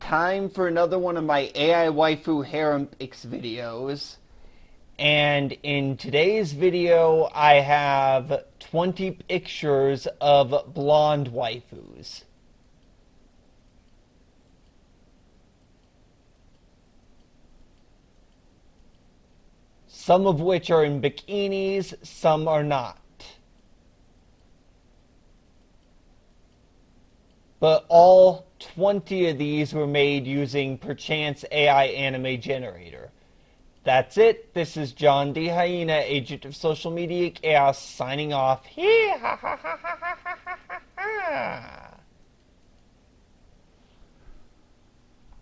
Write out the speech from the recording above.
time for another one of my AI waifu harem pics videos. And in today's video, I have 20 pictures of blonde waifus. Some of which are in bikinis, some are not. But all 20 of these were made using Perchance AI Anime Generator. That's it. This is John D. Hyena, agent of social media chaos, signing off.